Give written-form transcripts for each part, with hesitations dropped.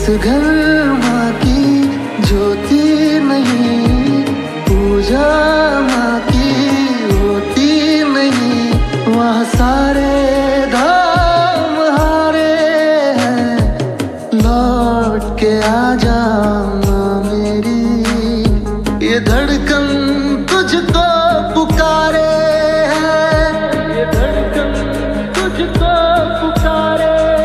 घर माँ की ज्योति नहीं, पूजा माँ की होती नहीं, वहाँ सारे धाम हारे हैं। लौट के आजा माँ मेरी, ये धड़कन तुझको पुकारे है, ये धड़कन तुझको पुकारे।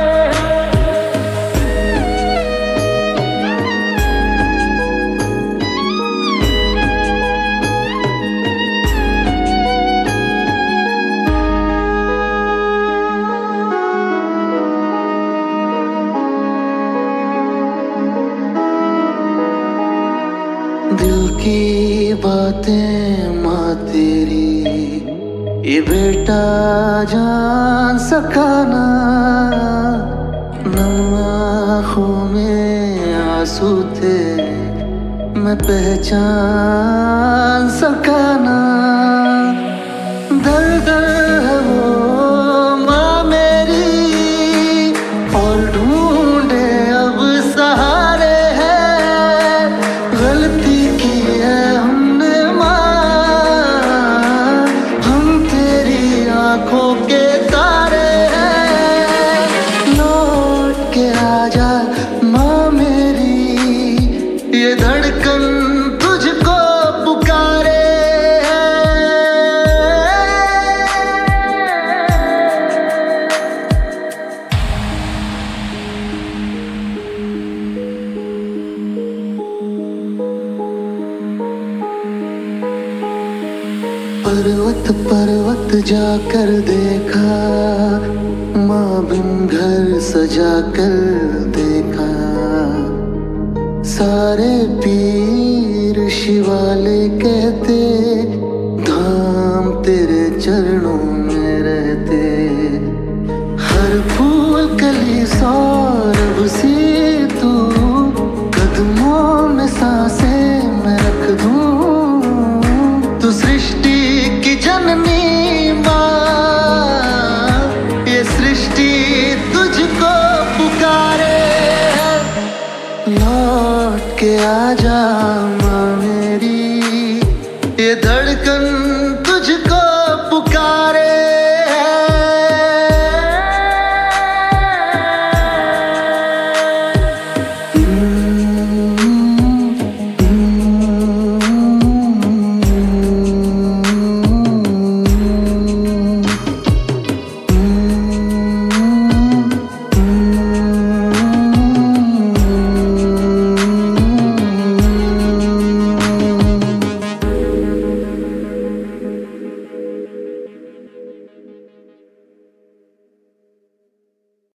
दिल की बातें माँ तेरी, ये बेटा जान सका ना, नम आँखों में आंसू थे मैं पहचान सका ना। दर्द है वो माँ मेरी, और ढूंढे अब सहारे हैं। गलती की है हमने माँ, हम तेरी आंखों के तारे हैं। लौट के आजा माँ मेरी, ये धड़कन तुझको पुकारे। पर्वत पर्वत जाकर देखा, माँ बिन घर सजा कर देखा। सारे पीर शिवाले कहते, धाम तेरे चरणों में रहते। हर फूल कली सौरभ सी तू, कदमों में सांसें मैं रख दूं। तू सृष्टि की जननी माँ, ये सृष्टि तुझको पुकारे। लौट के आजा माँ मेरी, ये